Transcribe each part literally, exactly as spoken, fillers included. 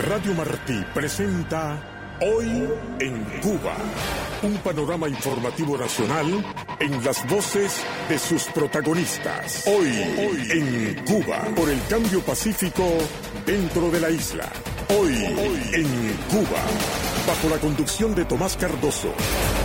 Radio Martí presenta Hoy en Cuba, un panorama informativo nacional en las voces de sus protagonistas. Hoy, Hoy en Cuba, por el cambio pacífico dentro de la isla. Hoy, Hoy en Cuba, bajo la conducción de Tomás Cardoso.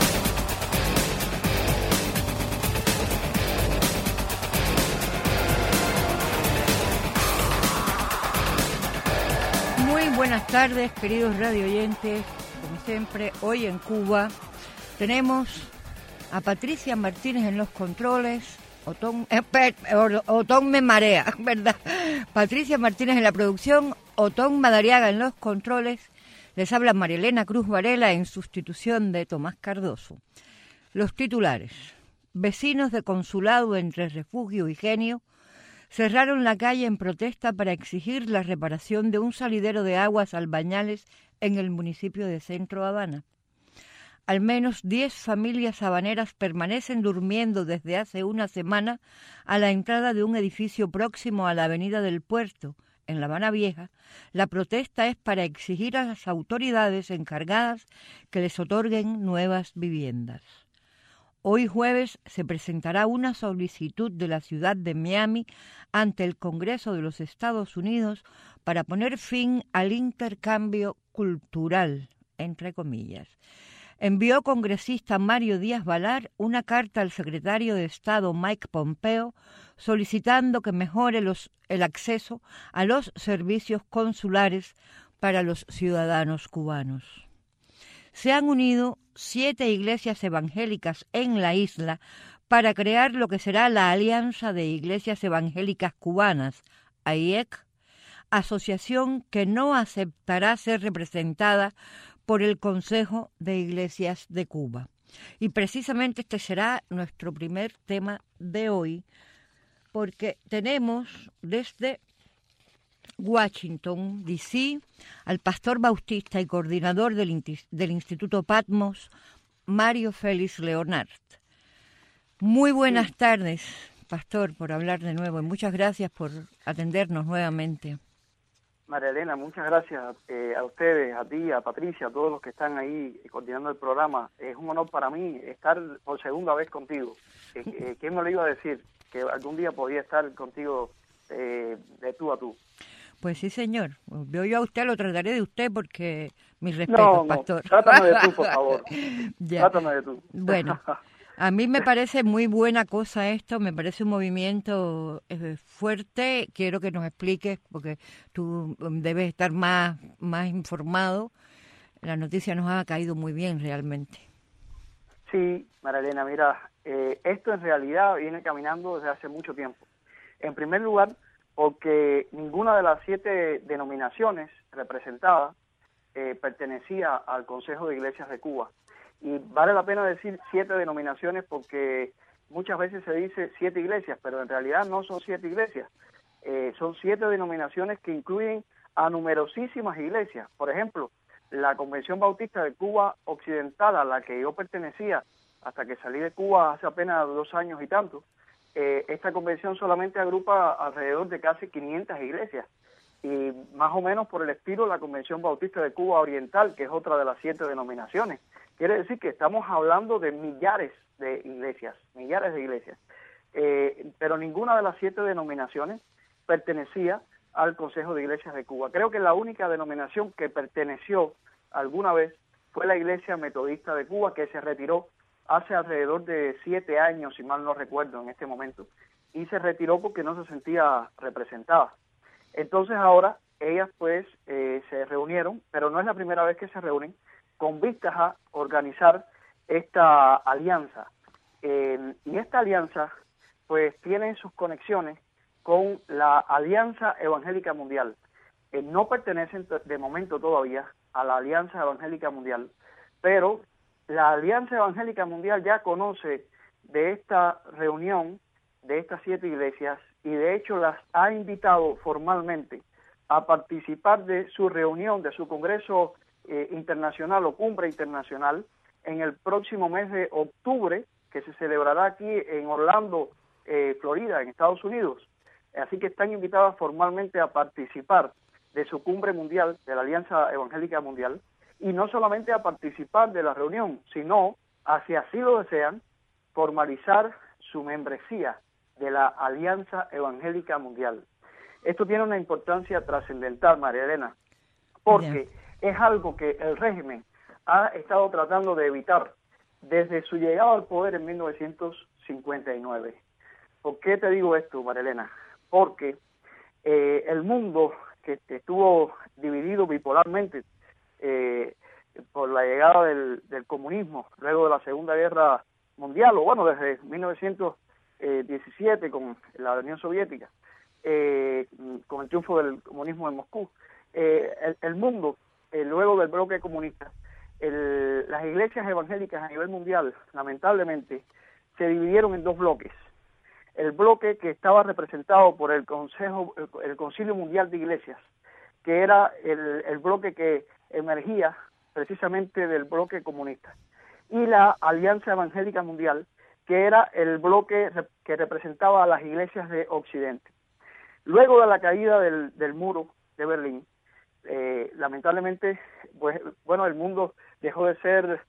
Buenas tardes, queridos radio oyentes. Como siempre, hoy en Cuba tenemos a Patricia Martínez en los controles. Otón, eh, Otón me marea, ¿verdad? Patricia Martínez en la producción, Otón Madariaga en los controles. Les habla Marielena Cruz Varela en sustitución de Tomás Cardoso. Los titulares. Vecinos de consulado entre Refugio y Genio cerraron la calle en protesta para exigir la reparación de un salidero de aguas albañales en el municipio de Centro Habana. Al menos diez familias habaneras permanecen durmiendo desde hace una semana a la entrada de un edificio próximo a la Avenida del Puerto, en La Habana Vieja. La protesta es para exigir a las autoridades encargadas que les otorguen nuevas viviendas. Hoy jueves se presentará una solicitud de la ciudad de Miami ante el Congreso de los Estados Unidos para poner fin al intercambio cultural, entre comillas. Envió congresista Mario Díaz Balar una carta al secretario de Estado Mike Pompeo solicitando que mejore los, el acceso a los servicios consulares para los ciudadanos cubanos. Se han unido siete iglesias evangélicas en la isla para crear lo que será la Alianza de Iglesias Evangélicas Cubanas, A I E C, asociación que no aceptará ser representada por el Consejo de Iglesias de Cuba. Y precisamente este será nuestro primer tema de hoy, porque tenemos desde Washington, D C, al pastor bautista y coordinador del, del Instituto Patmos, Mario Félix Leonard. Muy buenas sí. tardes, pastor, por hablar de nuevo, y muchas gracias por atendernos nuevamente. María Elena, muchas gracias eh, a ustedes, a ti, a Patricia, a todos los que están ahí coordinando el programa. Es un honor para mí estar por segunda vez contigo. Eh, eh, ¿Quién me lo iba a decir? Que algún día podía estar contigo eh, de tú a tú. Pues sí, señor. Veo yo a usted, lo trataré de usted porque mis respetos, no, no, pastor. Trátame de tú, por favor. Ya. Trátame de tú. Bueno, a mí me parece muy buena cosa esto, me parece un movimiento eh, fuerte. Quiero que nos expliques, porque tú debes estar más, más informado. La noticia nos ha caído muy bien realmente. Sí, María Elena, mira, eh, esto en realidad viene caminando desde hace mucho tiempo. En primer lugar, porque ninguna de las siete denominaciones representadas eh, pertenecía al Consejo de Iglesias de Cuba. Y vale la pena decir siete denominaciones porque muchas veces se dice siete iglesias, pero en realidad no son siete iglesias. Eh, son siete denominaciones que incluyen a numerosísimas iglesias. Por ejemplo, la Convención Bautista de Cuba Occidental, a la que yo pertenecía hasta que salí de Cuba hace apenas dos años y tanto, Eh, esta convención solamente agrupa alrededor de casi quinientas iglesias y más o menos por el estilo la Convención Bautista de Cuba Oriental, que es otra de las siete denominaciones. Quiere decir que estamos hablando de millares de iglesias, millares de iglesias, eh, pero ninguna de las siete denominaciones pertenecía al Consejo de Iglesias de Cuba. Creo que la única denominación que perteneció alguna vez fue la Iglesia Metodista de Cuba, que se retiró hace alrededor de siete años, si mal no recuerdo en este momento, y se retiró porque no se sentía representada. Entonces ahora ellas pues eh, se reunieron, pero no es la primera vez que se reúnen, con vistas a organizar esta alianza. Eh, y esta alianza pues tiene sus conexiones con la Alianza Evangélica Mundial. Eh, no pertenecen de momento todavía a la Alianza Evangélica Mundial, pero la Alianza Evangélica Mundial ya conoce de esta reunión de estas siete iglesias y de hecho las ha invitado formalmente a participar de su reunión, de su congreso eh, internacional o cumbre internacional en el próximo mes de octubre, que se celebrará aquí en Orlando, eh, Florida, en Estados Unidos. Así que están invitadas formalmente a participar de de su cumbre mundial, de la Alianza Evangélica Mundial, y no solamente a participar de la reunión, sino, a, si así lo desean, formalizar su membresía de la Alianza Evangélica Mundial. Esto tiene una importancia trascendental, María Elena, porque yeah. es algo que el régimen ha estado tratando de evitar desde su llegada al poder en mil novecientos cincuenta y nueve. ¿Por qué te digo esto, María Elena? Porque eh, el mundo que, que estuvo dividido bipolarmente eh, por la llegada del, del comunismo luego de la Segunda Guerra Mundial, o bueno, desde mil novecientos diecisiete con la Unión Soviética, eh, con el triunfo del comunismo en Moscú, eh, el, el mundo, eh, luego del bloque comunista, el, las iglesias evangélicas a nivel mundial, lamentablemente, se dividieron en dos bloques. El bloque que estaba representado por el Consejo, el, el Concilio Mundial de Iglesias, que era el, el bloque que emergía precisamente del bloque comunista, y la Alianza Evangélica Mundial, que era el bloque que representaba a las iglesias de Occidente. Luego de la caída del, del muro de Berlín, eh, lamentablemente, pues, bueno, el mundo dejó de ser,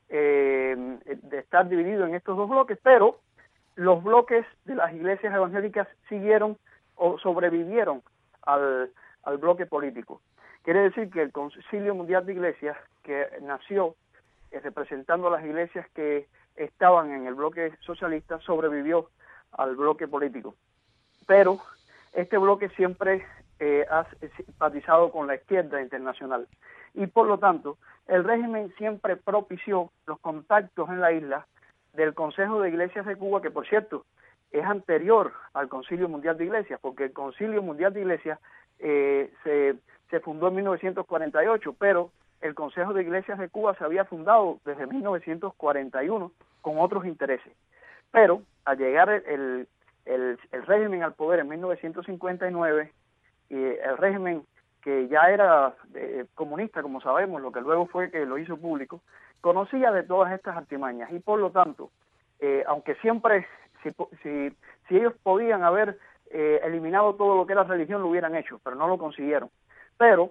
eh, de estar dividido en estos dos bloques, pero los bloques de las iglesias evangélicas siguieron o sobrevivieron al, al bloque político. Quiere decir que el Concilio Mundial de Iglesias, que nació eh, representando a las iglesias que estaban en el bloque socialista, sobrevivió al bloque político. Pero este bloque siempre eh, ha simpatizado con la izquierda internacional y por lo tanto el régimen siempre propició los contactos en la isla del Consejo de Iglesias de Cuba, que por cierto es anterior al Concilio Mundial de Iglesias, porque el Concilio Mundial de Iglesias eh, se, se fundó en mil novecientos cuarenta y ocho, pero el Consejo de Iglesias de Cuba se había fundado desde mil novecientos cuarenta y uno con otros intereses. Pero al llegar el, el, el régimen al poder en mil novecientos cincuenta y nueve, y el régimen que ya era eh, comunista, como sabemos, lo que luego fue que lo hizo público, conocía de todas estas artimañas y por lo tanto, eh, aunque siempre, si, si, si ellos podían haber eh, eliminado todo lo que era religión, lo hubieran hecho, pero no lo consiguieron. Pero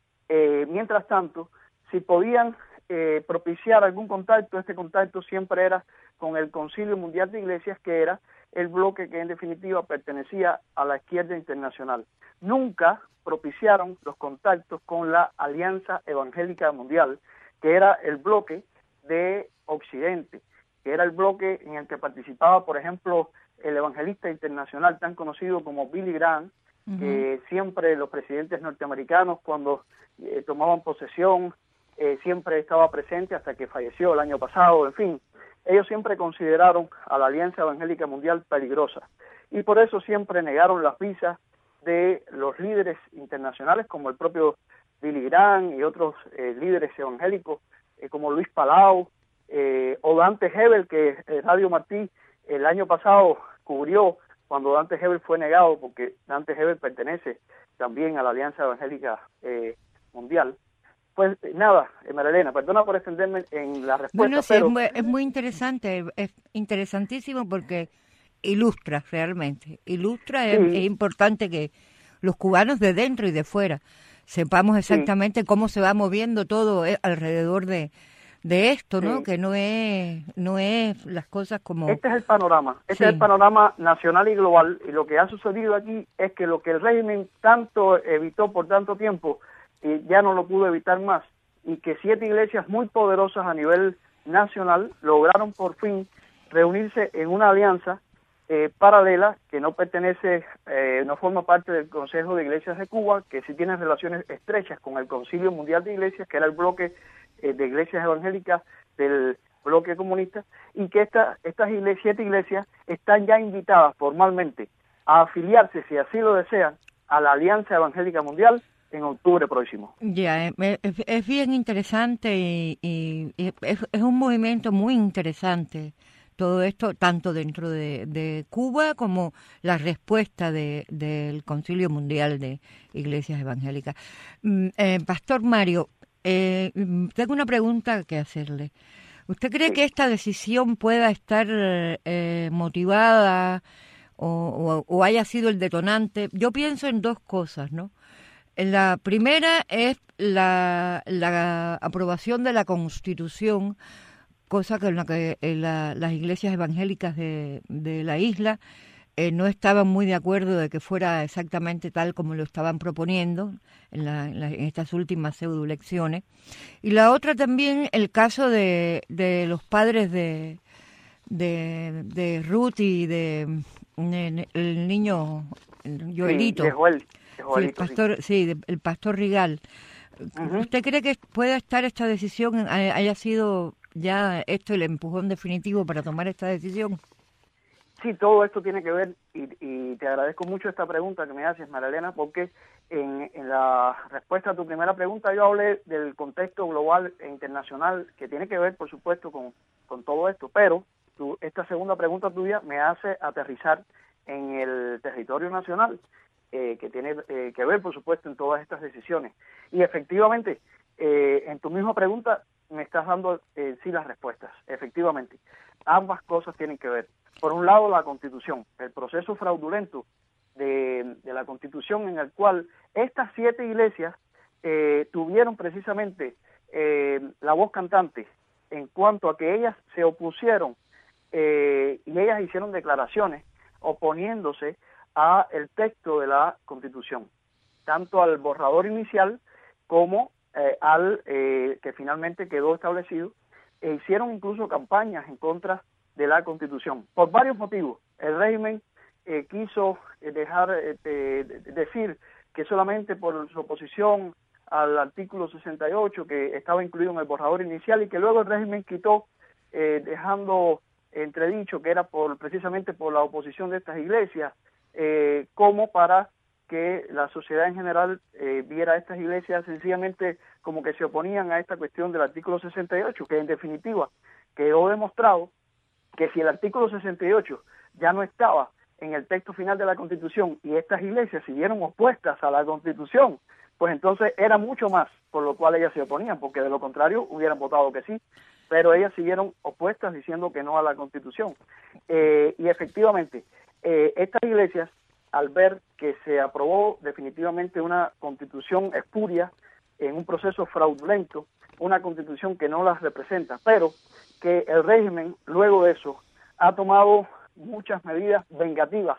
Eh, mientras tanto, si podían eh, propiciar algún contacto, este contacto siempre era con el Concilio Mundial de Iglesias, que era el bloque que en definitiva pertenecía a la izquierda internacional. Nunca propiciaron los contactos con la Alianza Evangélica Mundial, que era el bloque de Occidente, que era el bloque en el que participaba, por ejemplo, el evangelista internacional tan conocido como Billy Graham, uh-huh. que siempre los presidentes norteamericanos, cuando eh, tomaban posesión, eh, siempre estaba presente hasta que falleció el año pasado. En fin, ellos siempre consideraron a la Alianza Evangélica Mundial peligrosa y por eso siempre negaron las visas de los líderes internacionales como el propio Billy Graham y otros eh, líderes evangélicos eh, como Luis Palau eh, o Dante Gebel, que eh, Radio Martí el año pasado cubrió cuando Dante Gebel fue negado, porque Dante Gebel pertenece también a la Alianza Evangélica eh, Mundial. Pues nada, María Elena, perdona por extenderme en la respuesta. Bueno, sí, pero... es, muy, es muy interesante, es interesantísimo porque ilustra realmente, ilustra, sí. es, es importante que los cubanos de dentro y de fuera sepamos exactamente sí. cómo se va moviendo todo alrededor de, de esto, ¿no? Sí. Que no es no es las cosas como... Este es el panorama, este sí. es el panorama nacional y global, y lo que ha sucedido aquí es que lo que el régimen tanto evitó por tanto tiempo, y ya no lo pudo evitar más, y que siete iglesias muy poderosas a nivel nacional lograron por fin reunirse en una alianza eh, paralela que no pertenece, eh, no forma parte del Consejo de Iglesias de Cuba, que sí tiene relaciones estrechas con el Concilio Mundial de Iglesias, que era el bloque eh, de iglesias evangélicas del bloque comunista, y que esta, estas iglesias, siete iglesias están ya invitadas formalmente a afiliarse, si así lo desean, a la Alianza Evangélica Mundial en octubre próximo. Ya, es, es bien interesante y, y, y es, es un movimiento muy interesante todo esto, tanto dentro de, de Cuba como la respuesta de, del Concilio Mundial de Iglesias Evangélicas. Eh, Pastor Mario, eh, tengo una pregunta que hacerle. ¿Usted cree sí. que esta decisión pueda estar eh, motivada o, o, o haya sido el detonante? Yo pienso en dos cosas, ¿no? La primera es la, la aprobación de la Constitución, cosa con la que la, las iglesias evangélicas de, de la isla eh, no estaban muy de acuerdo de que fuera exactamente tal como lo estaban proponiendo en, la, en, la, en estas últimas pseudoelecciones. Y la otra también, el caso de, de los padres de, de, de Ruth y de, de el niño Joelito. Sí, de Joel, de Sí, el pastor, sí, sí de, el pastor Rigal. Uh-huh. ¿Usted cree que pueda estar esta decisión, haya sido ya esto el empujón definitivo para tomar esta decisión? Sí, todo esto tiene que ver, y, y te agradezco mucho esta pregunta que me haces, María Elena, porque en, en la respuesta a tu primera pregunta yo hablé del contexto global e internacional que tiene que ver, por supuesto, con, con todo esto, pero tu, esta segunda pregunta tuya me hace aterrizar en el territorio nacional, eh, que tiene eh, que ver, por supuesto, en todas estas decisiones. Y efectivamente, eh, en tu misma pregunta me estás dando eh, sí las respuestas. Efectivamente, ambas cosas tienen que ver. Por un lado, la Constitución, el proceso fraudulento de, de la Constitución en el cual estas siete iglesias eh, tuvieron precisamente eh, la voz cantante en cuanto a que ellas se opusieron eh, y ellas hicieron declaraciones oponiéndose a el texto de la Constitución, tanto al borrador inicial como eh, al eh, que finalmente quedó establecido, e hicieron incluso campañas en contra de la Constitución, por varios motivos. El régimen eh, quiso eh, dejar eh, de, de decir que solamente por su oposición al artículo sesenta y ocho, que estaba incluido en el borrador inicial, y que luego el régimen quitó, eh, dejando entredicho que era por precisamente por la oposición de estas iglesias, eh, como para que la sociedad en general eh, viera a estas iglesias sencillamente como que se oponían a esta cuestión del artículo sesenta y ocho, que en definitiva quedó demostrado que si el artículo sesenta y ocho ya no estaba en el texto final de la Constitución y estas iglesias siguieron opuestas a la Constitución, pues entonces era mucho más por lo cual ellas se oponían, porque de lo contrario hubieran votado que sí, pero ellas siguieron opuestas diciendo que no a la Constitución. Eh, y efectivamente, eh, estas iglesias, al ver que se aprobó definitivamente una Constitución espuria en un proceso fraudulento, una Constitución que no las representa, pero que el régimen, luego de eso, ha tomado muchas medidas vengativas,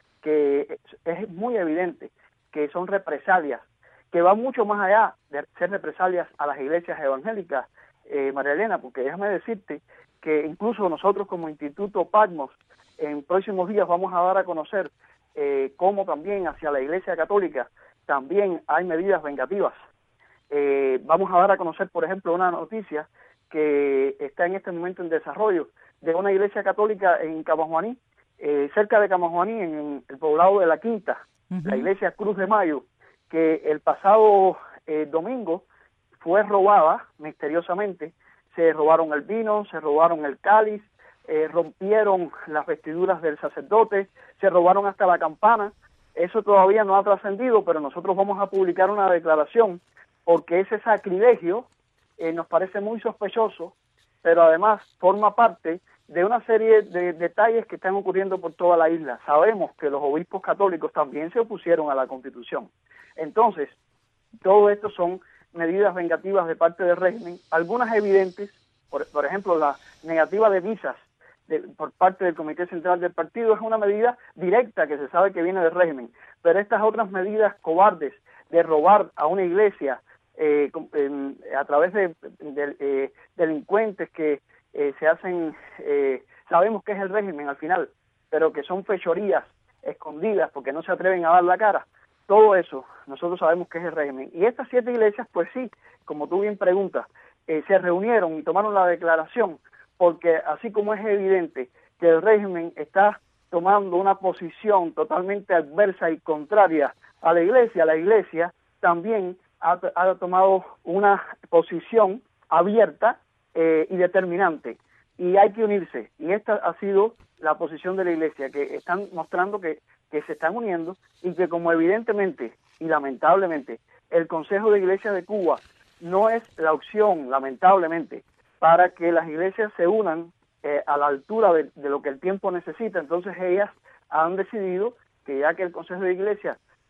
que es muy evidente que son represalias, que van mucho más allá de ser represalias a las iglesias evangélicas, eh, María Elena, porque déjame decirte que incluso nosotros como Instituto Patmos, en próximos días vamos a dar a conocer eh, cómo también hacia la Iglesia Católica también hay medidas vengativas. Eh, vamos a dar a conocer, por ejemplo, una noticia que está en este momento en desarrollo de una iglesia católica en Camajuaní, eh, cerca de Camajuaní, en el poblado de La Quinta, uh-huh. La iglesia Cruz de Mayo, que el pasado eh, domingo fue robada misteriosamente. Se robaron el vino, se robaron el cáliz, eh, rompieron las vestiduras del sacerdote, se robaron hasta la campana. Eso todavía no ha trascendido, pero nosotros vamos a publicar una declaración porque ese sacrilegio eh, nos parece muy sospechoso, pero además forma parte de una serie de detalles que están ocurriendo por toda la isla. Sabemos que los obispos católicos también se opusieron a la Constitución. Entonces, todo esto son medidas vengativas de parte del régimen, algunas evidentes, por, por ejemplo, la negativa de visas de, por parte del Comité Central del Partido es una medida directa que se sabe que viene del régimen, pero estas otras medidas cobardes de robar a una iglesia eh, eh, a través de, de eh, delincuentes que eh, se hacen, eh, sabemos que es el régimen al final, pero que son fechorías escondidas porque no se atreven a dar la cara. Todo eso nosotros sabemos que es el régimen. Y estas siete iglesias, pues sí, como tú bien preguntas, eh, se reunieron y tomaron la declaración, porque así como es evidente que el régimen está tomando una posición totalmente adversa y contraria a la iglesia, la iglesia también ha, ha tomado una posición abierta eh, y determinante. Y hay que unirse. Y esta ha sido la posición de la iglesia, que están mostrando que que se están uniendo y que como evidentemente y lamentablemente el Consejo de Iglesias de Cuba no es la opción, lamentablemente, para que las iglesias se unan eh, a la altura de, de lo que el tiempo necesita, entonces ellas han decidido que ya que el Consejo de Iglesias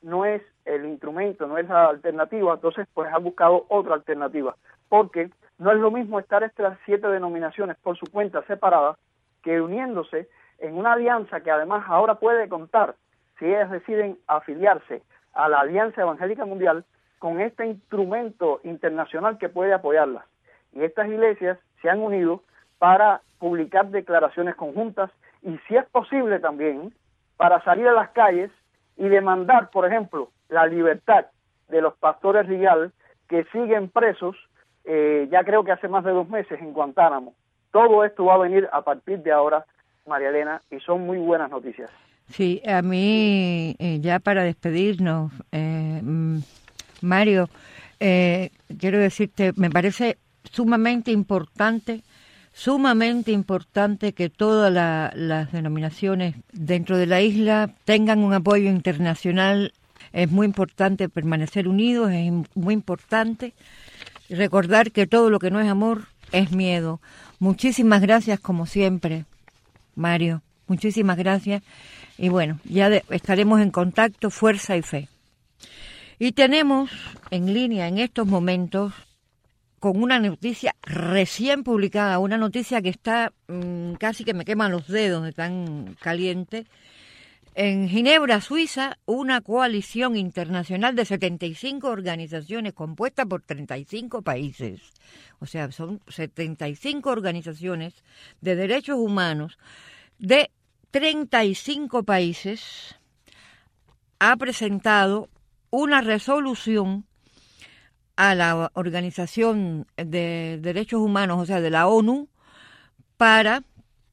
no es el instrumento, no es la alternativa, entonces pues ha buscado otra alternativa, porque no es lo mismo estar estas siete denominaciones por su cuenta separadas que uniéndose en una alianza que además ahora puede contar, si ellas deciden afiliarse a la Alianza Evangélica Mundial, con este instrumento internacional que puede apoyarlas. Y estas iglesias se han unido para publicar declaraciones conjuntas y, si es posible también, para salir a las calles y demandar, por ejemplo, la libertad de los pastores Rial que siguen presos, eh, ya creo que hace más de dos meses en Guantánamo. Todo esto va a venir a partir de ahora, María Elena, y son muy buenas noticias. Sí, a mí, eh, ya para despedirnos, eh, Mario, eh, quiero decirte, me parece sumamente importante, sumamente importante que todas la, las denominaciones dentro de la isla tengan un apoyo internacional. Es muy importante permanecer unidos, es muy importante recordar que todo lo que no es amor es miedo. Muchísimas gracias, como siempre, Mario. Muchísimas gracias. Y bueno, ya de, estaremos en contacto, fuerza y fe. Y tenemos en línea en estos momentos con una noticia recién publicada, una noticia que está mmm, casi que me queman los dedos de tan caliente. En Ginebra, Suiza, una coalición internacional de setenta y cinco organizaciones compuesta por treinta y cinco países, o sea, son setenta y cinco organizaciones de derechos humanos de treinta y cinco países, ha presentado una resolución a la Organización de Derechos Humanos, o sea, de la ONU, para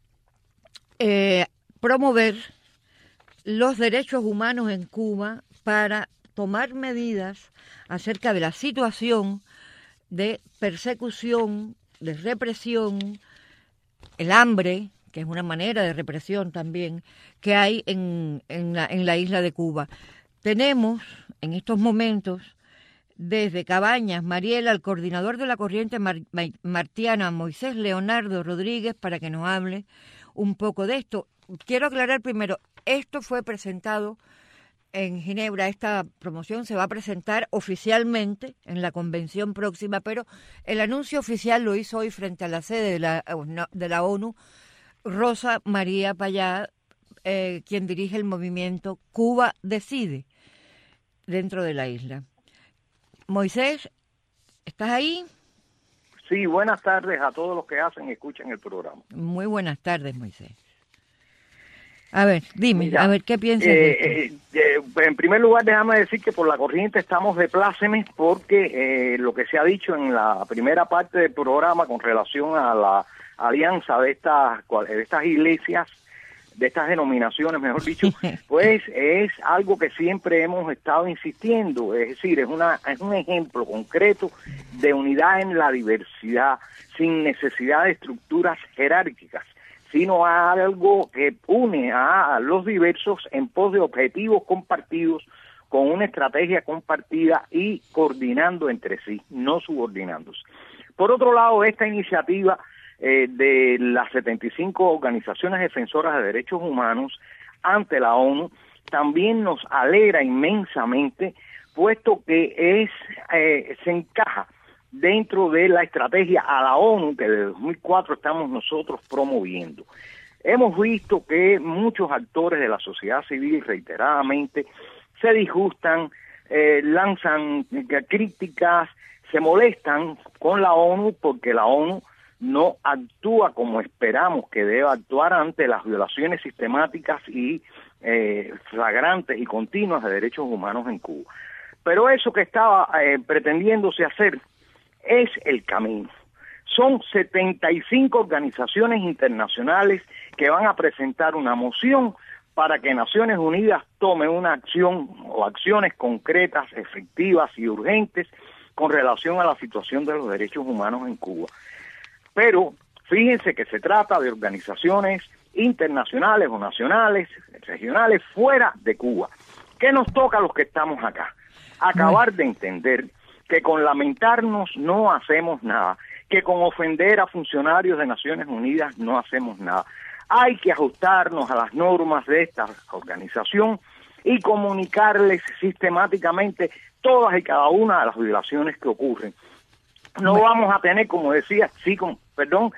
eh, promover los derechos humanos en Cuba, para tomar medidas acerca de la situación de persecución, de represión, el hambre, que es una manera de represión también, que hay en, en, la, en la isla de Cuba. Tenemos en estos momentos desde Cabañas, Mariela, al coordinador de la corriente mar, martiana, Moisés Leonardo Rodríguez, para que nos hable un poco de esto. Quiero aclarar primero, esto fue presentado en Ginebra, esta promoción se va a presentar oficialmente en la convención próxima, pero el anuncio oficial lo hizo hoy frente a la sede de la, de la ONU, Rosa María Payá, eh, quien dirige el movimiento Cuba Decide dentro de la isla. Moisés, ¿estás ahí? Sí, buenas tardes a todos los que hacen y escuchan el programa. Muy buenas tardes, Moisés. A ver, dime, Mira, a ver, ¿qué piensas eh, de esto? Eh, eh, en primer lugar, déjame decir que por la corriente estamos de plácemes porque eh, lo que se ha dicho en la primera parte del programa con relación a la alianza de estas, de estas iglesias, de estas denominaciones, mejor dicho, pues es algo que siempre hemos estado insistiendo, es decir, es una es un ejemplo concreto de unidad en la diversidad, sin necesidad de estructuras jerárquicas, sino a algo que une a los diversos en pos de objetivos compartidos, con una estrategia compartida y coordinando entre sí, no subordinándose. Por otro lado, esta iniciativa eh, de las setenta y cinco organizaciones defensoras de derechos humanos ante la ONU también nos alegra inmensamente, puesto que es eh, se encaja dentro de la estrategia a la ONU que desde dos mil cuatro estamos nosotros promoviendo. Hemos visto que muchos actores de la sociedad civil reiteradamente se disgustan, eh, lanzan críticas, se molestan con la ONU porque la ONU no actúa como esperamos que deba actuar ante las violaciones sistemáticas y eh, flagrantes y continuas de derechos humanos en Cuba. Pero eso que estaba eh, pretendiéndose hacer es el camino. Son setenta y cinco organizaciones internacionales que van a presentar una moción para que Naciones Unidas tome una acción o acciones concretas, efectivas y urgentes con relación a la situación de los derechos humanos en Cuba. Pero fíjense que se trata de organizaciones internacionales o nacionales, regionales, fuera de Cuba. ¿Qué nos toca a los que estamos acá? Acabar de entender que con lamentarnos no hacemos nada, que con ofender a funcionarios de Naciones Unidas no hacemos nada. Hay que ajustarnos a las normas de esta organización y comunicarles sistemáticamente todas y cada una de las violaciones que ocurren. No bueno. vamos a tener, como decía, sí, con, perdón.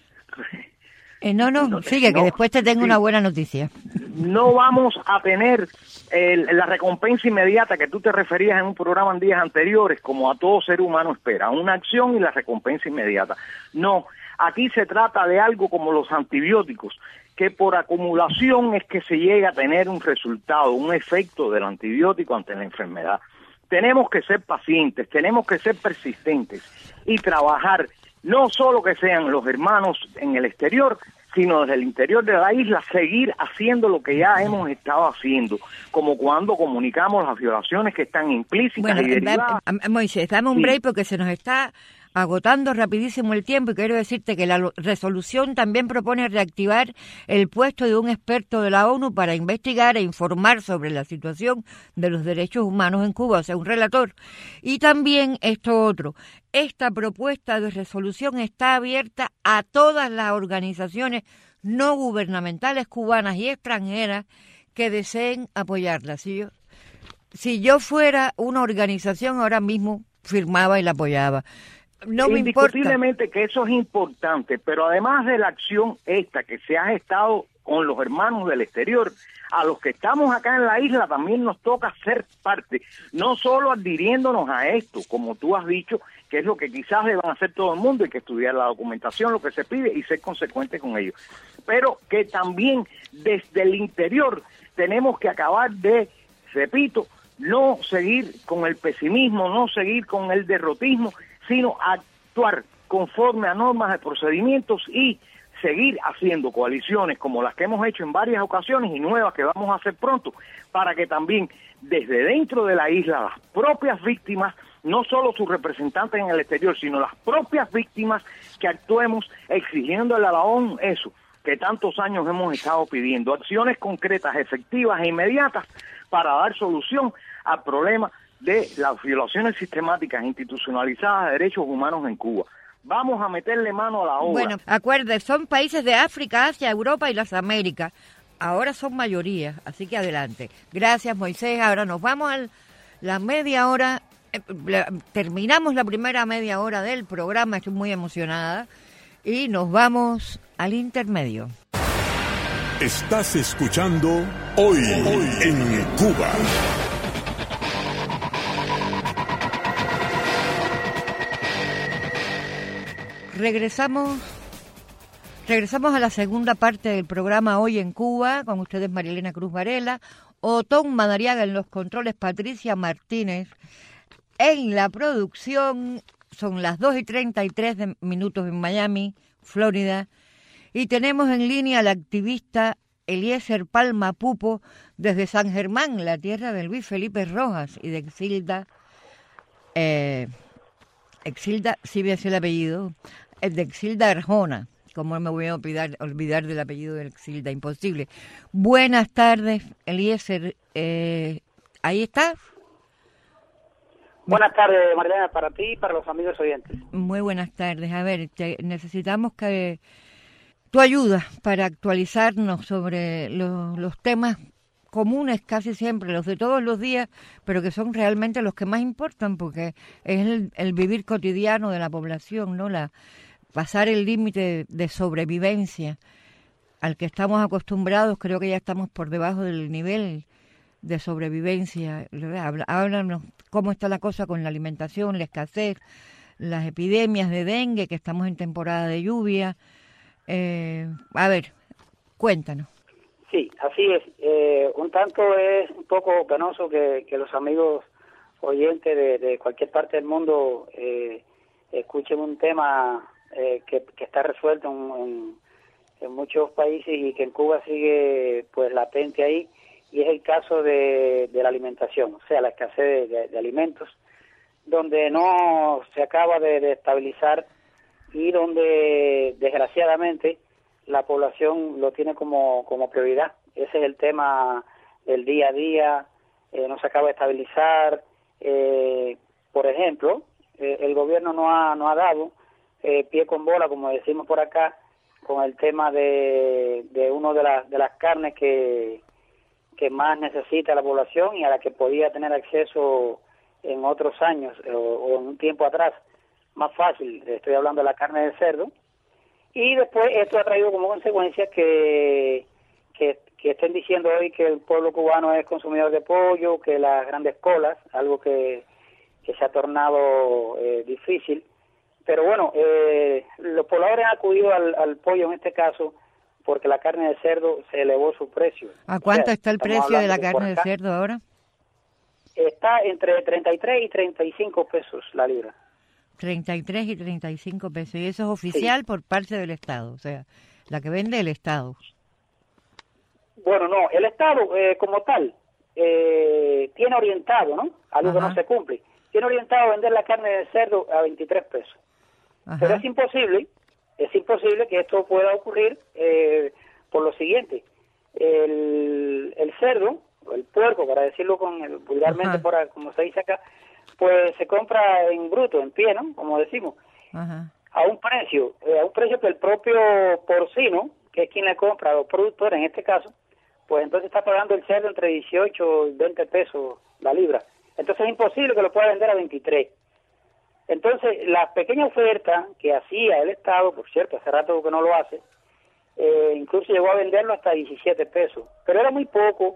Eh, no, no, no, sigue, no, que después te tengo sí, una buena noticia. No vamos a tener eh, la recompensa inmediata que tú te referías en un programa en días anteriores, como a todo ser humano espera, una acción y la recompensa inmediata. No, aquí se trata de algo como los antibióticos, que por acumulación es que se llega a tener un resultado, un efecto del antibiótico ante la enfermedad. Tenemos que ser pacientes, tenemos que ser persistentes y trabajar, no solo que sean los hermanos en el exterior, sino desde el interior de la isla, seguir haciendo lo que ya hemos estado haciendo, como cuando comunicamos las violaciones que están implícitas bueno, y derivadas. Da, Moisés, dame un sí. break porque se nos está agotando rapidísimo el tiempo y quiero decirte que la resolución también propone reactivar el puesto de un experto de la ONU para investigar e informar sobre la situación de los derechos humanos en Cuba, o sea, un relator. Y también esto otro, esta propuesta de resolución está abierta a todas las organizaciones no gubernamentales cubanas y extranjeras que deseen apoyarla. Si yo, si yo fuera una organización ahora mismo firmaba y la apoyaba. No me Indiscutiblemente importa. que eso es importante, pero además de la acción esta que se ha estado con los hermanos del exterior, a los que estamos acá en la isla también nos toca ser parte, no solo adhiriéndonos a esto, como tú has dicho, que es lo que quizás le van a hacer todo el mundo, hay que estudiar la documentación, lo que se pide y ser consecuente con ello, pero que también desde el interior tenemos que acabar de, repito, no seguir con el pesimismo, no seguir con el derrotismo, sino actuar conforme a normas de procedimientos y seguir haciendo coaliciones como las que hemos hecho en varias ocasiones y nuevas que vamos a hacer pronto, para que también desde dentro de la isla las propias víctimas, no solo sus representantes en el exterior, sino las propias víctimas, que actuemos exigiéndole a la ONU eso que tantos años hemos estado pidiendo, acciones concretas, efectivas e inmediatas para dar solución al problema de las violaciones sistemáticas institucionalizadas de derechos humanos en Cuba. Vamos a meterle mano a la obra. Bueno, acuérdate, son países de África, Asia, Europa y las Américas. Ahora son mayoría, así que adelante. Gracias, Moisés. Ahora nos vamos a la media hora. Eh, la, terminamos la primera media hora del programa, estoy muy emocionada. Y nos vamos al intermedio. Estás escuchando Hoy, Hoy en Cuba. Regresamos, regresamos a la segunda parte del programa Hoy en Cuba, con ustedes Marilena Cruz Varela, Otón Madariaga en los controles, Patricia Martínez en la producción. Son las dos y treinta y tres de minutos en Miami, Florida, y tenemos en línea al activista Eliezer Palma Pupo desde San Germán, la tierra de Luis Felipe Rojas y de Exilda, eh, Exilda, sí me hace el apellido, de Exilda Arjona, como me voy a olvidar, olvidar del apellido de Exilda, imposible. Buenas tardes, Eliezer, eh, ¿ahí está? Buenas tardes, Marilena, para ti y para los amigos oyentes. Muy buenas tardes. A ver, te, necesitamos que tu ayuda para actualizarnos sobre lo, los temas comunes casi siempre, los de todos los días, pero que son realmente los que más importan, porque es el, el vivir cotidiano de la población, ¿no? La pasar el límite de sobrevivencia al que estamos acostumbrados. Creo que ya estamos por debajo del nivel de sobrevivencia. Háblanos cómo está la cosa con la alimentación, la escasez, las epidemias de dengue, que estamos en temporada de lluvia. Eh, a ver, cuéntanos. Sí, así es. Eh, un tanto es un poco penoso que, que los amigos oyentes de, de cualquier parte del mundo eh, escuchen un tema eh, que, que está resuelto en, en, en muchos países y que en Cuba sigue pues latente ahí. Y es el caso de, de la alimentación, o sea, la escasez de, de, de alimentos, donde no se acaba de, de estabilizar y donde, desgraciadamente, la población lo tiene como, como prioridad. Ese es el tema del día a día, eh, no se acaba de estabilizar. Eh, por ejemplo, eh, el gobierno no ha, no ha dado eh, pie con bola, como decimos por acá, con el tema de, de una de, las de las carnes que... que más necesita la población y a la que podía tener acceso en otros años o, o en un tiempo atrás más fácil. Estoy hablando de la carne de cerdo. Y después esto ha traído como consecuencia que, que, que estén diciendo hoy que el pueblo cubano es consumidor de pollo, que las grandes colas, algo que, que se ha tornado eh, difícil. Pero bueno, eh, los pobladores han acudido al, al pollo en este caso porque la carne de cerdo se elevó su precio. ¿A cuánto o sea, está el precio de la carne de cerdo ahora? Está entre treinta y tres y treinta y cinco pesos la libra. treinta y tres y treinta y cinco pesos. Y eso es oficial sí. por parte del Estado, o sea, la que vende el Estado. Bueno, no, el Estado eh, como tal eh, tiene orientado, ¿no? Algo Ajá. que no se cumple. Tiene orientado a vender la carne de cerdo a veintitrés pesos. Ajá. Pero es imposible, es imposible que esto pueda ocurrir eh, por lo siguiente. El, el cerdo, o el puerco, para decirlo con el, vulgarmente, por, como se dice acá, pues se compra en bruto, en pie, ¿no? Como decimos, Ajá. a un precio, eh, a un precio que el propio porcino, que es quien le compra a los productores en este caso, pues entonces está pagando el cerdo entre dieciocho y veinte pesos la libra. Entonces es imposible que lo pueda vender a veintitrés. Entonces, la pequeña oferta que hacía el Estado, por cierto, hace rato que no lo hace, eh, incluso llegó a venderlo hasta diecisiete pesos, pero era muy poco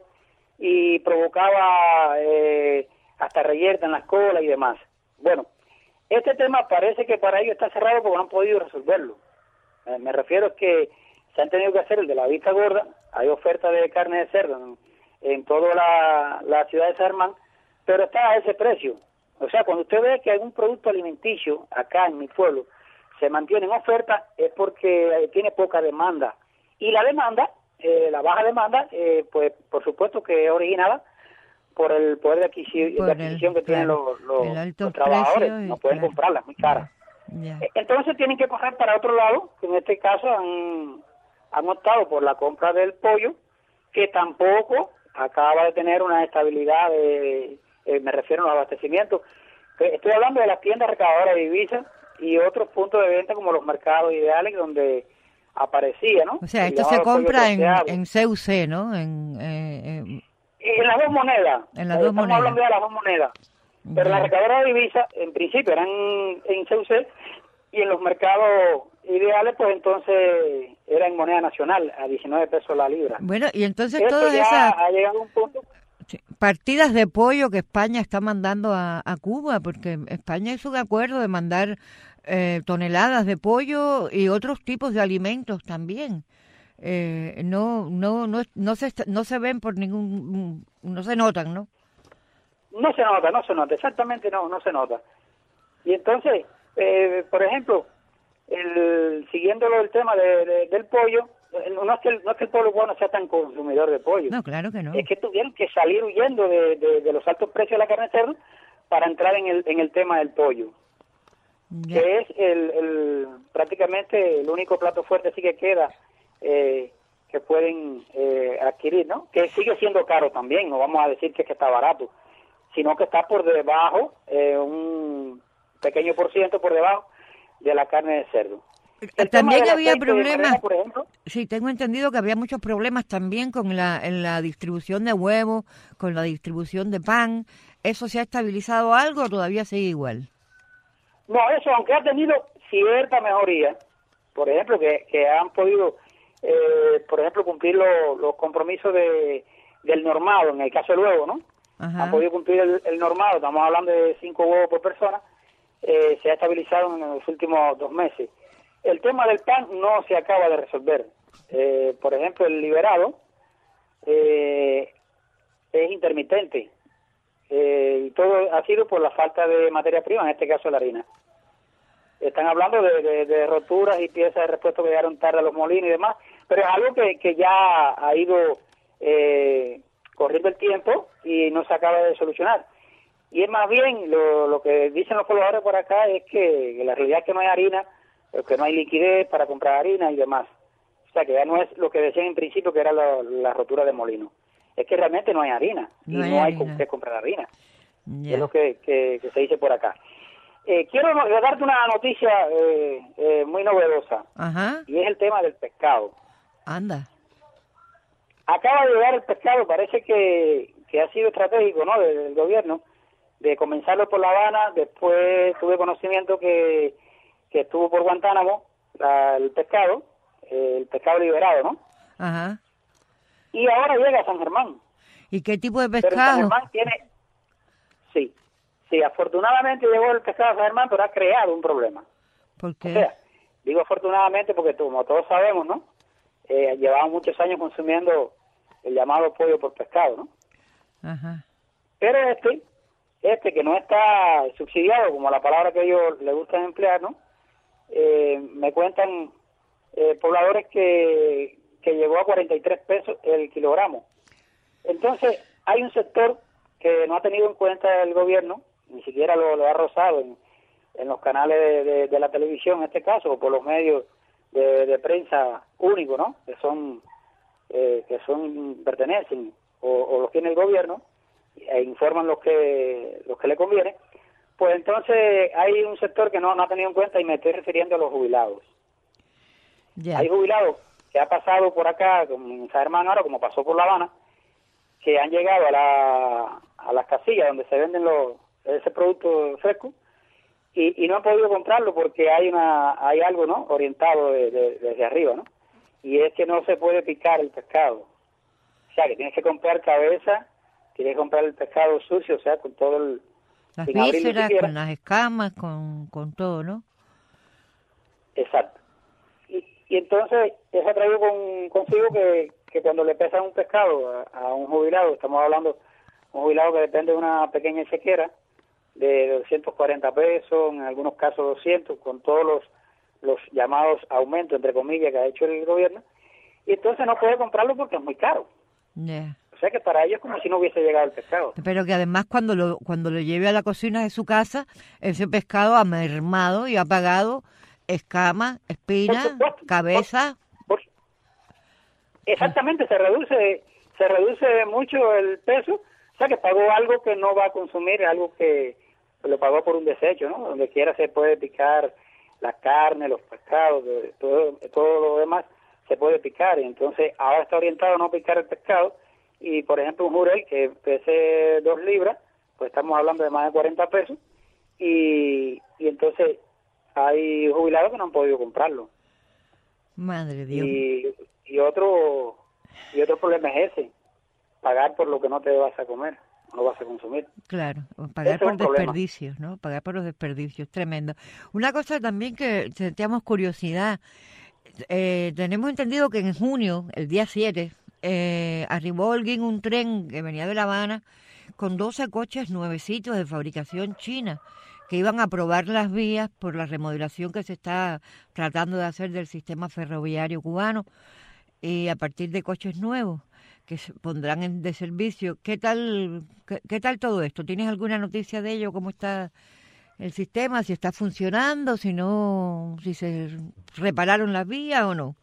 y provocaba eh, hasta reyerta en las colas y demás. Bueno, este tema parece que para ellos está cerrado porque no han podido resolverlo. Eh, me refiero a que se han tenido que hacer el de la vista gorda. Hay oferta de carne de cerdo en, en toda la, la ciudad de San Germán, pero está a ese precio. O sea, cuando usted ve que algún producto alimenticio acá en mi pueblo se mantiene en oferta, es porque tiene poca demanda. Y la demanda, eh, la baja demanda, eh, pues por supuesto que es originada por el poder de, adquisi por de adquisición el, que tienen los, los, los trabajadores. No pueden claro. comprarlas, muy caras. Yeah. Entonces tienen que correr para otro lado, que en este caso han, han optado por la compra del pollo, que tampoco acaba de tener una estabilidad de... Eh, me refiero a los abastecimientos. Estoy hablando de las tiendas recabadoras de divisas y otros puntos de venta como los mercados ideales donde aparecía, ¿no? O sea, esto se compra en, en C U C, ¿no? En, eh, eh... en las dos monedas. En las dos Estamos monedas. hablando de las dos monedas. Pero yeah. las recabadoras de divisas, en principio, eran en C U C y en los mercados ideales, pues entonces era en moneda nacional, a diecinueve pesos la libra. Bueno, y entonces Esto todas ya esas... ha llegado a un punto... Sí, partidas de pollo que España está mandando a, a Cuba, porque España hizo un acuerdo de mandar eh, toneladas de pollo y otros tipos de alimentos también. Eh, no, no, no, no se, no se ven por ningún, no se notan, ¿no? No se nota, no se nota, exactamente no, no se nota. Y entonces, eh, por ejemplo, el, siguiéndolo el tema de, de, del pollo, no es que el, no es que el pueblo cubano sea tan consumidor de pollo. No, claro que no. Es que tuvieron que salir huyendo de, de, de los altos precios de la carne de cerdo para entrar en el, en el tema del pollo. Ya. Que es el, el prácticamente el único plato fuerte así que queda eh, que pueden eh, adquirir, ¿no? Que sigue siendo caro también, no vamos a decir que, es que está barato, sino que está por debajo, eh, un pequeño por ciento por debajo de la carne de cerdo. El también había problemas, Marina, por ejemplo. Sí, tengo entendido que había muchos problemas también con la, en la distribución de huevos, con la distribución de pan. ¿Eso se ha estabilizado algo o todavía sigue igual? No, eso, aunque ha tenido cierta mejoría, por ejemplo, que, que han podido, eh, por ejemplo, cumplir lo, los compromisos de, del normado, en el caso del huevo, ¿no? Ajá. Han podido cumplir el, el normado, estamos hablando de cinco huevos por persona, eh, se ha estabilizado en los últimos dos meses. El tema del pan no se acaba de resolver. Eh, por ejemplo, el liberado eh, es intermitente. Eh, y todo ha sido por la falta de materia prima, en este caso la harina. Están hablando de, de, de roturas y piezas de repuesto que llegaron tarde a los molinos y demás, pero es algo que, que ya ha ido eh, corriendo el tiempo y no se acaba de solucionar. Y es más bien, lo, lo que dicen los pobladores por acá es que, que la realidad es que no hay harina, que no hay liquidez para comprar harina y demás. O sea, que ya no es lo que decían en principio, que era la, la rotura de molino. Es que realmente no hay harina, no y hay no hay con qué comprar harina. Yeah. Es lo que, que, que se dice por acá. Eh, quiero darte una noticia eh, eh, muy novedosa. Ajá. Y es el tema del pescado. Anda. acaba de llegar el pescado, parece que, que ha sido estratégico, ¿no?, del, del gobierno, de comenzarlo por La Habana. Después tuve conocimiento que, que estuvo por Guantánamo la, el pescado, eh, el pescado liberado, ¿no? Ajá. Y ahora llega a San Germán. ¿Y qué tipo de Pero pescado? San Germán tiene... Sí, sí, afortunadamente llegó el pescado a San Germán, pero ha creado un problema. ¿Por qué? O sea, digo afortunadamente porque como todos sabemos, ¿no?, eh, llevamos muchos años consumiendo el llamado pollo por pescado, ¿no? Ajá. Pero este, este que no está subsidiado, como la palabra que ellos les gusta emplear, ¿no?, eh, me cuentan eh, pobladores que, que llegó a cuarenta y tres pesos el kilogramo. Entonces, hay un sector que no ha tenido en cuenta el gobierno, ni siquiera lo, lo ha rozado en, en los canales de, de, de la televisión, en este caso, o por los medios de, de prensa únicos, ¿no?, que son, eh, que son, pertenecen, o, o los tiene el gobierno, e informan los que, los que le conviene. Pues entonces hay un sector que no, no ha tenido en cuenta, y me estoy refiriendo a los jubilados. Ya. Hay jubilados que ha pasado por acá, como en San Germán ahora, como pasó por La Habana, que han llegado a, la, a las casillas donde se venden los, ese producto fresco, y, y no han podido comprarlo porque hay una hay algo, ¿no?, orientado de, de, desde arriba, ¿no? Y es que no se puede picar el pescado. O sea, que tienes que comprar cabeza, tienes que comprar el pescado sucio, o sea, con todo el... Las sin abrirlo vísceras, siquiera. con las escamas, con, con todo, ¿no? Exacto. Y, y entonces eso ha traído con, consigo que, que cuando le pesan un pescado a, a un jubilado, estamos hablando de un jubilado que depende de una pequeña chequera de doscientos cuarenta pesos, en algunos casos doscientos, con todos los, los llamados aumentos, entre comillas, que ha hecho el gobierno, y entonces no puede comprarlo porque es muy caro. Yeah. O sea que para ellos es como si no hubiese llegado el pescado. Pero que además cuando lo cuando lo lleve a la cocina de su casa, ese pescado ha mermado y ha pagado escamas, espinas, Por supuesto, cabeza. por- por- exactamente, se reduce se reduce mucho el peso, o sea que pagó algo que no va a consumir, algo que lo pagó por un desecho, ¿no? Donde quiera se puede picar la carne, los pescados, de- todo, todo lo demás se puede picar, y entonces ahora está orientado a no picar el pescado. Y por ejemplo un jurel que pese dos libras, pues estamos hablando de más de cuarenta pesos, y, y entonces hay jubilados que no han podido comprarlo. Madre de Dios. Y, y otro y otro problema es ese, pagar por lo que no te vas a comer, no vas a consumir. Claro, o pagar Ese es por un problema. desperdicios, ¿no? Pagar por los desperdicios, tremendo. Una cosa también que sentíamos curiosidad, eh, tenemos entendido que en junio, el día siete, eh, arribó a Holguín un tren que venía de La Habana con doce coches nuevecitos de fabricación china que iban a probar las vías por la remodelación que se está tratando de hacer del sistema ferroviario cubano, y a partir de coches nuevos que se pondrán en, de servicio. ¿Qué tal, qué, qué tal todo esto? ¿Tienes alguna noticia de ello? ¿Cómo está el sistema? ¿Si está funcionando? ¿Si no? ¿Si se repararon las vías o no?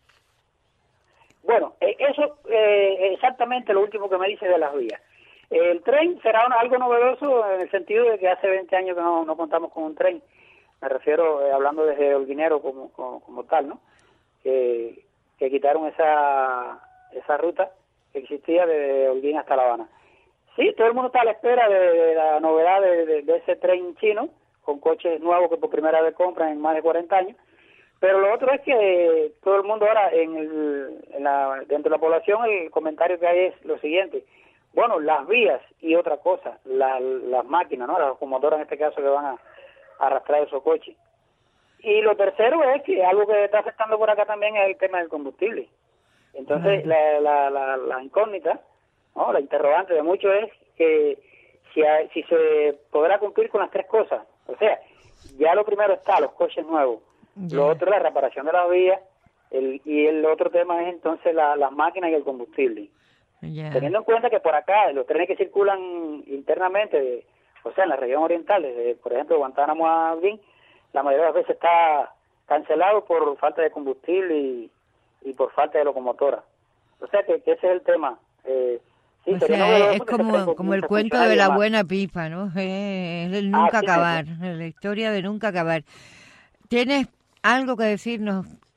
Bueno, eh, eso eh, exactamente lo último que me dice de las vías. El tren será una, algo novedoso en el sentido de que hace veinte años que no, no contamos con un tren. Me refiero, eh, hablando desde Holguinero como, como, como tal, ¿no? Que, que quitaron esa esa ruta que existía de Holguín hasta La Habana. Sí, todo el mundo está a la espera de, de la novedad de, de, de ese tren chino, con coches nuevos que por primera vez compran en más de cuarenta años. Pero lo otro es que todo el mundo ahora, en, el, en la, dentro de la población, el comentario que hay es lo siguiente. Bueno, las vías y otra cosa, la, las máquinas, ¿no? Las locomotoras en este caso que van a, a arrastrar esos coches. Y lo tercero es que algo que está afectando por acá también es el tema del combustible. Entonces, la, la, la, la incógnita, ¿no? La interrogante de muchos es que si, hay, si se podrá cumplir con las tres cosas. O sea, ya lo primero está, los coches nuevos. Yeah. Lo otro es la reparación de las vías, el, y el otro tema es entonces la, las máquinas y el combustible. Yeah. Teniendo en cuenta que por acá los trenes que circulan internamente, de, o sea, en la región oriental, desde, por ejemplo, Guantánamo a Holguín, la mayoría de las veces está cancelado por falta de combustible y, y por falta de locomotora. O sea, que, que ese es el tema. Eh, sí, o sea, no es como, como el cuento de la más. buena pipa, ¿no? Es el nunca ah, sí, acabar, sí. La historia de nunca acabar. ¿Tienes algo que decirnos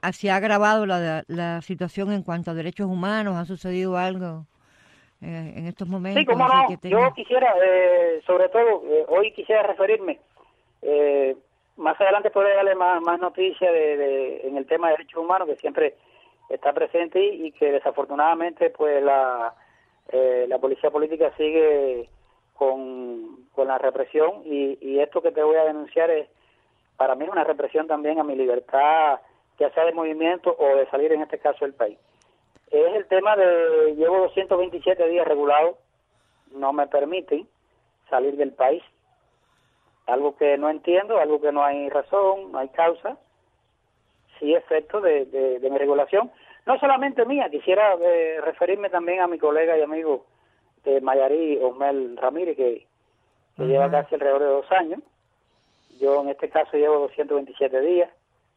¿se ha agravado la, la situación en cuanto a derechos humanos? ¿Ha sucedido algo eh, en estos momentos? Sí, cómo no. Que tenga... Yo quisiera, eh, sobre todo, eh, hoy quisiera referirme, eh, más adelante podré darle más, más noticias de, de, en el tema de derechos humanos, que siempre está presente y, y que desafortunadamente pues la, eh, la policía política sigue con, con la represión y, y esto que te voy a denunciar es para mí una represión también a mi libertad, ya sea de movimiento o de salir en este caso del país. Es el tema de, llevo doscientos veintisiete días regulados, no me permiten salir del país, algo que no entiendo, algo que no hay razón, no hay causa, sí efecto de, de, de mi regulación, no solamente mía, quisiera eh, referirme también a mi colega y amigo de Mayarí, Osmel Ramírez, que, que uh-huh. lleva casi alrededor de dos años. Yo en este caso llevo doscientos veintisiete días.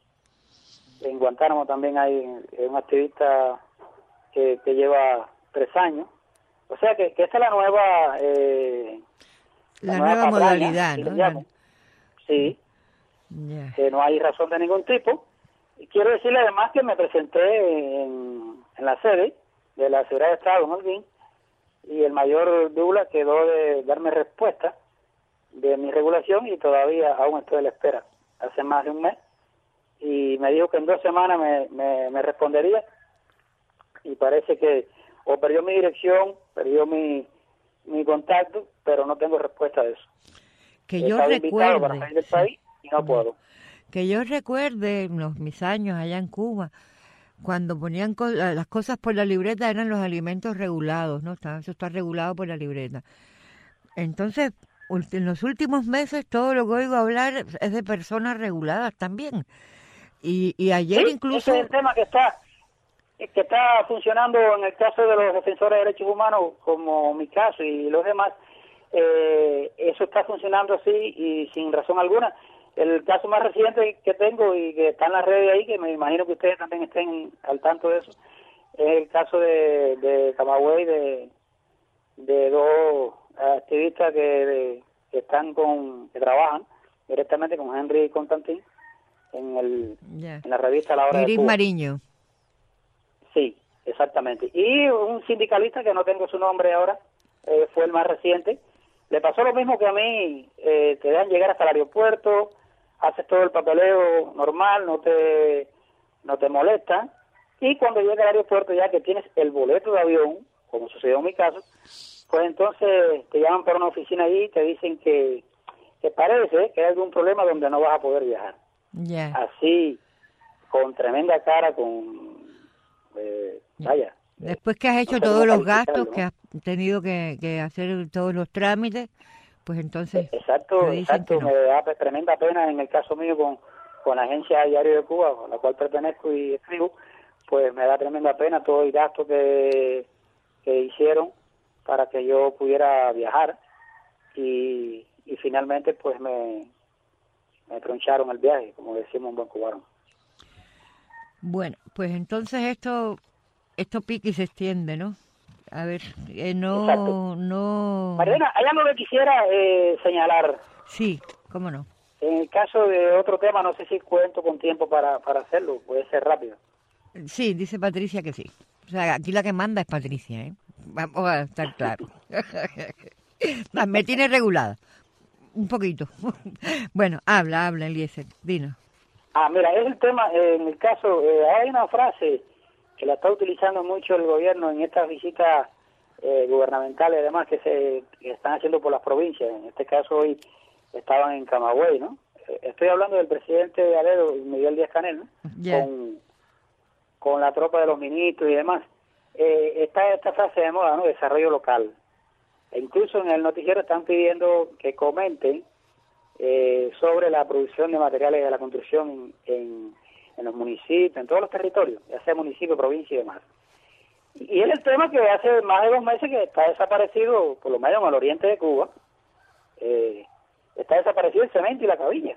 En Guantánamo también hay un activista que, que lleva tres años. O sea que, que esta es la nueva... Eh, la, la nueva, nueva modalidad, si ¿no? Sí, yeah. que no hay razón de ningún tipo. Y quiero decirle además que me presenté en, en la sede de la Seguridad de Estado en Holguín y el mayor Dula quedó de darme respuesta de mi regulación y todavía aún estoy a la espera, hace más de un mes, y me dijo que en dos semanas me, me, me respondería y parece que o perdió mi dirección, perdió mi, mi contacto, pero no tengo respuesta de eso. Que yo recuerde, para salir del país y no puedo. Que yo recuerde en los, mis años allá en Cuba, cuando ponían co- las cosas por la libreta eran los alimentos regulados, ¿no? Eso está regulado por la libreta. Entonces, en los últimos meses todo lo que oigo hablar es de personas reguladas también. Y, y ayer sí, incluso... Ese es el tema que está que está funcionando en el caso de los defensores de derechos humanos, como mi caso y los demás. Eh, eso está funcionando así y sin razón alguna. El caso más reciente que tengo y que está en las redes ahí, que me imagino que ustedes también estén al tanto de eso, es el caso de, de Camagüey, de, de dos activistas que, de, que están con, que trabajan directamente con Henry Constantin en el yeah. en la revista La Hora Iris de Cuba. Mariño. Sí, exactamente. Y un sindicalista que no tengo su nombre ahora, eh, fue el más reciente. Le pasó lo mismo que a mí, eh, te dejan llegar hasta el aeropuerto, haces todo el papeleo normal, no te no te molesta, y cuando llega al aeropuerto ya que tienes el boleto de avión, como sucedió en mi caso, pues entonces te llaman para una oficina allí y te dicen que, que parece que hay algún problema donde no vas a poder viajar. Yeah. Así, con tremenda cara, con... Eh, vaya. Después que has hecho no sé todos los ¿no? gastos, que has tenido que, que hacer todos los trámites, pues entonces... Exacto, exacto. No. Me da tremenda pena en el caso mío con, con la agencia Diario de Cuba, a la cual pertenezco y escribo, pues me da tremenda pena todo el gasto que, que hicieron para que yo pudiera viajar y, y finalmente pues me, me troncharon el viaje, como decimos en buen cubano. Bueno, pues entonces esto esto pique y se extiende, ¿no? A ver, eh, no... Exacto. no... Mariana, hay algo que quisiera eh, señalar. Sí, cómo no. En el caso de otro tema, no sé si cuento con tiempo para, para hacerlo, puede ser rápido. Sí, dice Patricia que sí. O sea, aquí la que manda es Patricia, ¿eh? Vamos a estar claros. Me tiene regulada. Un poquito. Bueno, habla, habla, Eliezer, dinos. Ah, mira, es el tema, eh, en el caso, eh, hay una frase que la está utilizando mucho el gobierno en estas visitas eh, gubernamentales, además que se que están haciendo por las provincias. En este caso hoy estaban en Camagüey, ¿no? Eh, estoy hablando del presidente de Aledo, Miguel Díaz-Canel, ¿no? Yeah. Con, con la tropa de los ministros y demás. Eh, está esta frase de moda, ¿no? Desarrollo local. E incluso en el noticiero están pidiendo que comenten eh, sobre la producción de materiales de la construcción en, en, en los municipios, en todos los territorios, ya sea municipio, provincia y demás. Y es el tema que hace más de dos meses que está desaparecido, por lo menos en el oriente de Cuba, eh, está desaparecido el cemento y la cabilla.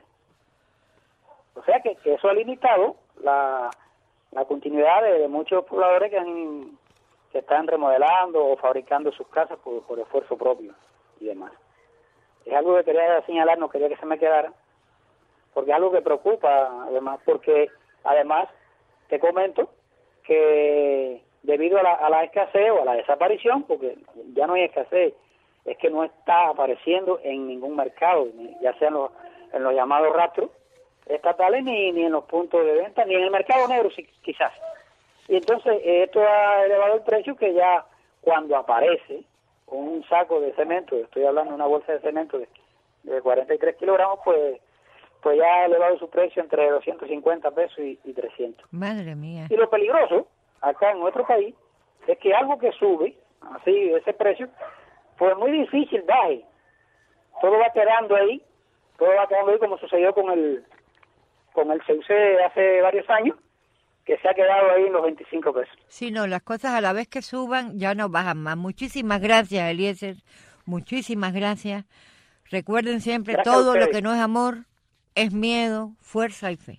O sea que, que eso ha limitado la, la continuidad de, de muchos pobladores que, han, que están remodelando o fabricando sus casas por, por esfuerzo propio y demás. Es algo que quería señalar, no quería que se me quedara, porque es algo que preocupa, además, porque además te comento que debido a la, a la escasez o a la desaparición, porque ya no hay escasez, es que no está apareciendo en ningún mercado, ya sea en los, en los llamados rastros estatales, ni, ni en los puntos de venta, ni en el mercado negro quizás. Y entonces esto ha elevado el precio, que ya cuando aparece un saco de cemento, estoy hablando de una bolsa de cemento de, de cuarenta y tres kilogramos, pues pues ya ha elevado su precio entre doscientos cincuenta pesos y, y trescientos. Madre mía. Y lo peligroso acá en nuestro país es que algo que sube, así, ese precio, pues muy difícil baje. Todo va quedando ahí, todo va quedando ahí, como sucedió con el con el C U C hace varios años, que se ha quedado ahí en los veinticinco pesos. Sí, no, las cosas a la vez que suban ya no bajan más. Muchísimas gracias, Eliezer, muchísimas gracias. Recuerden siempre, gracias, todo lo que no es amor es miedo, fuerza y fe.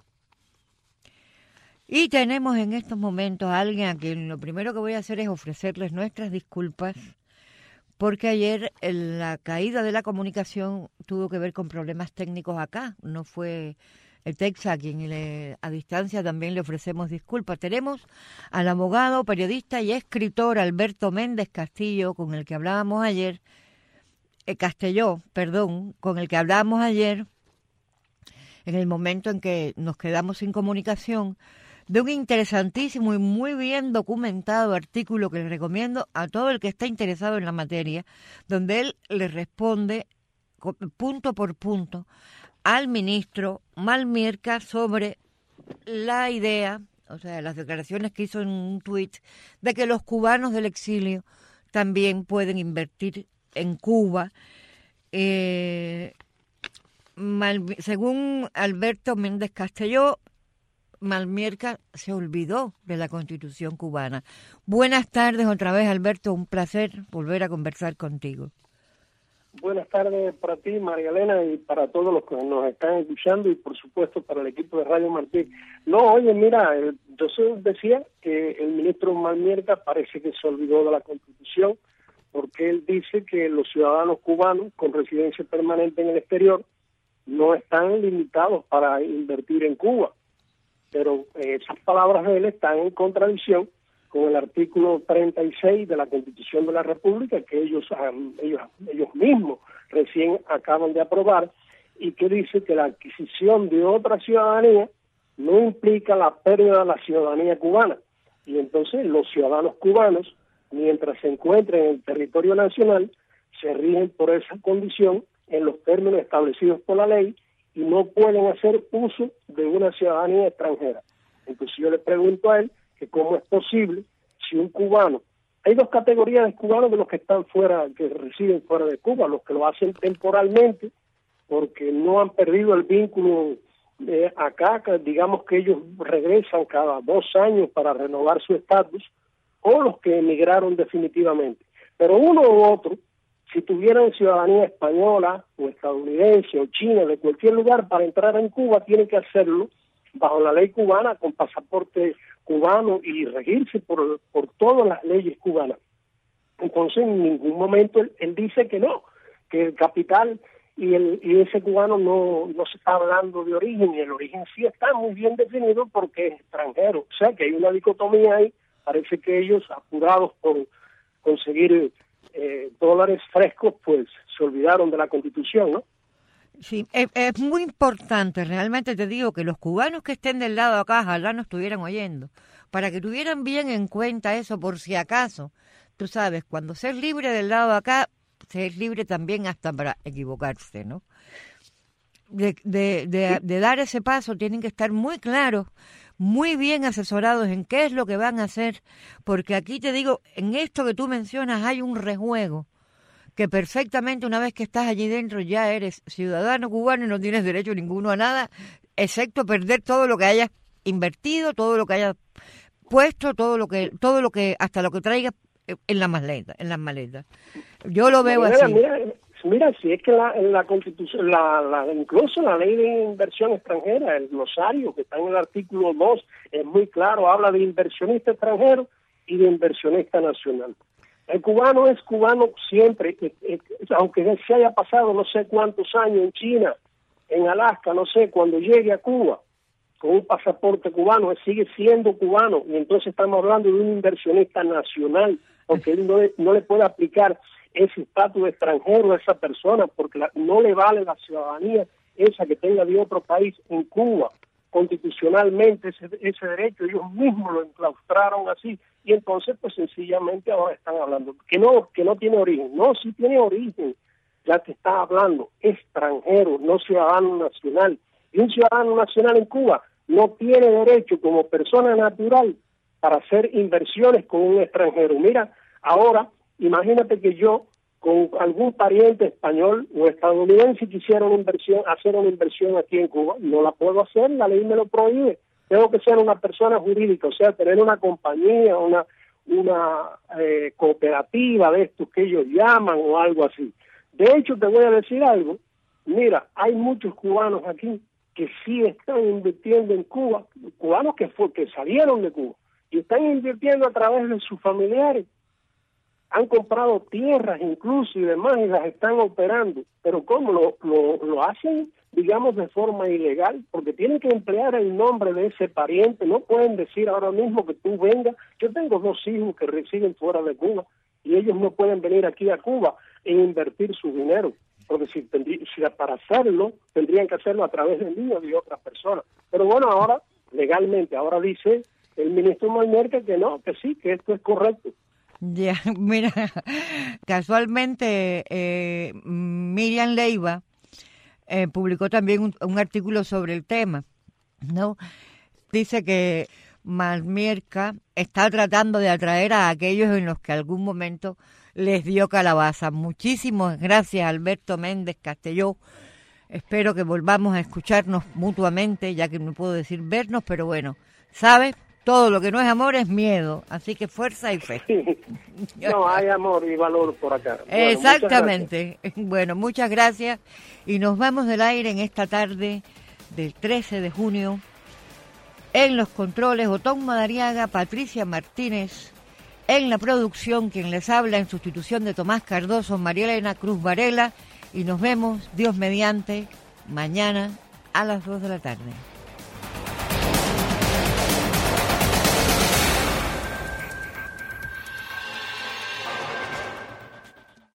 Y tenemos en estos momentos a alguien a quien lo primero que voy a hacer es ofrecerles nuestras disculpas, porque ayer la caída de la comunicación tuvo que ver con problemas técnicos acá, no fue el Texas a quien le, a distancia también le ofrecemos disculpas. Tenemos al abogado, periodista y escritor Alberto Méndez Castillo, con el que hablábamos ayer, eh, Castelló, perdón, con el que hablábamos ayer, en el momento en que nos quedamos sin comunicación, de un interesantísimo y muy bien documentado artículo que le recomiendo a todo el que está interesado en la materia, donde él le responde punto por punto al ministro Malmirca sobre la idea, o sea, las declaraciones que hizo en un tuit, de que los cubanos del exilio también pueden invertir en Cuba. Eh, Mal, según Alberto Méndez Castelló, Malmirca se olvidó de la Constitución cubana. Buenas tardes otra vez, Alberto, un placer volver a conversar contigo. Buenas tardes para ti, María Elena, y para todos los que nos están escuchando, y por supuesto para el equipo de Radio Martín. No, oye, mira, yo decía que el ministro Malmirca parece que se olvidó de la Constitución, porque él dice que los ciudadanos cubanos con residencia permanente en el exterior no están limitados para invertir en Cuba, pero eh, esas palabras de él están en contradicción con el artículo treinta y seis de la Constitución de la República, que ellos, um, ellos, ellos mismos recién acaban de aprobar, y que dice que la adquisición de otra ciudadanía no implica la pérdida de la ciudadanía cubana. Y entonces los ciudadanos cubanos, mientras se encuentren en el territorio nacional, se rigen por esa condición en los términos establecidos por la ley y no pueden hacer uso de una ciudadanía extranjera. Entonces yo le pregunto a él que cómo es posible si un cubano, hay dos categorías de cubanos de los que están fuera, que residen fuera de Cuba, los que lo hacen temporalmente porque no han perdido el vínculo de acá, que digamos que ellos regresan cada dos años para renovar su estatus, o los que emigraron definitivamente. Pero uno u otro, si tuvieran ciudadanía española o estadounidense o china, de cualquier lugar, para entrar en Cuba, tienen que hacerlo bajo la ley cubana, con pasaporte cubano y regirse por, por todas las leyes cubanas. Entonces, en ningún momento él, él dice que no, que el capital y, el, y ese cubano no, no se está hablando de origen, y el origen sí está muy bien definido porque es extranjero. O sea, que hay una dicotomía ahí. Parece que ellos, apurados por conseguir eh, dólares frescos, pues se olvidaron de la Constitución, ¿no? Sí, es, es muy importante, realmente te digo, que los cubanos que estén del lado acá, ojalá nos estuvieran oyendo, para que tuvieran bien en cuenta eso por si acaso. Tú sabes, cuando se es libre del lado de acá, se es libre también hasta para equivocarse, ¿no? De, de, de, de dar ese paso tienen que estar muy claros, muy bien asesorados en qué es lo que van a hacer, porque aquí te digo, en esto que tú mencionas hay un rejuego, que perfectamente una vez que estás allí dentro ya eres ciudadano cubano y no tienes derecho ninguno a nada, excepto perder todo lo que hayas invertido, todo lo que hayas puesto, todo lo que, todo lo que, hasta lo que traigas en la maleta, en las maletas. Yo lo veo mira, así. Mira, mira, si es que la, en la Constitución, la, la, incluso la ley de inversión extranjera, el glosario que está en el artículo dos, es muy claro, habla de inversionista extranjero y de inversionista nacional. El cubano es cubano siempre, eh, eh, aunque se haya pasado no sé cuántos años en China, en Alaska, no sé, cuando llegue a Cuba, con un pasaporte cubano, él sigue siendo cubano, y entonces estamos hablando de un inversionista nacional, porque él no, no le puede aplicar ese estatus de extranjero a esa persona, porque la, no le vale la ciudadanía esa que tenga de otro país en Cuba. Constitucionalmente ese, ese derecho ellos mismos lo enclaustraron así, y entonces pues sencillamente ahora están hablando que no que no tiene origen. No, sí tiene origen, ya te está hablando extranjero, no ciudadano nacional, y un ciudadano nacional en Cuba no tiene derecho como persona natural para hacer inversiones con un extranjero. Mira, ahora imagínate que yo con algún pariente español o estadounidense quisiera una inversión, hacer una inversión aquí en Cuba, no la puedo hacer, la ley me lo prohíbe. Tengo que ser una persona jurídica, o sea, tener una compañía, una una eh, cooperativa de estos que ellos llaman o algo así. De hecho, te voy a decir algo. Mira, hay muchos cubanos aquí que sí están invirtiendo en Cuba, cubanos que, fue, que salieron de Cuba, y están invirtiendo a través de sus familiares. Han comprado tierras incluso y demás y las están operando. Pero ¿cómo? Lo, lo, lo hacen, digamos, de forma ilegal, porque tienen que emplear el nombre de ese pariente. No pueden decir ahora mismo que tú vengas. Yo tengo dos hijos que residen fuera de Cuba y ellos no pueden venir aquí a Cuba e invertir su dinero, porque si, si para hacerlo tendrían que hacerlo a través de mí o de otras personas. Pero bueno, ahora legalmente, ahora dice el ministro Mañerca que no, que sí, que esto es correcto. Ya, mira, casualmente eh, Miriam Leiva eh, publicó también un, un artículo sobre el tema, ¿no? Dice que Mañerca está tratando de atraer a aquellos en los que algún momento les dio calabaza. Muchísimas gracias, Alberto Méndez Castelló. Espero que volvamos a escucharnos mutuamente, ya que no puedo decir vernos, pero bueno, ¿sabes? Todo lo que no es amor es miedo, así que fuerza y fe. No, hay amor y valor por acá. Bueno, exactamente. Muchas bueno, muchas gracias. Y nos vamos del aire en esta tarde del trece de junio. En los controles, Otón Madariaga, Patricia Martínez. En la producción, quien les habla en sustitución de Tomás Cardoso, María Elena Cruz Varela. Y nos vemos, Dios mediante, mañana a las dos de la tarde.